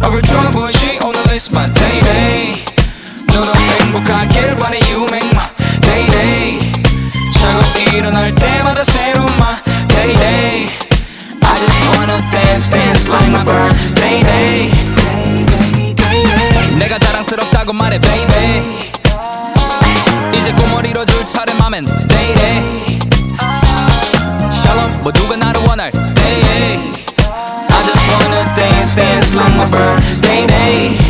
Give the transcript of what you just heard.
얼굴 좋아 보이지 오늘 is my day day 너도 행복하길 바래 you make my day day 자고 일어날 때마다 새로운 my day day I just wanna dance dance like my birthday day 내가 자랑스럽다고 말해 baby 이제 꿈을 이뤄줄 차례 맘엔 day day 샬롬 모두가 나를 원할 day I just wanna dance dance like my birthday day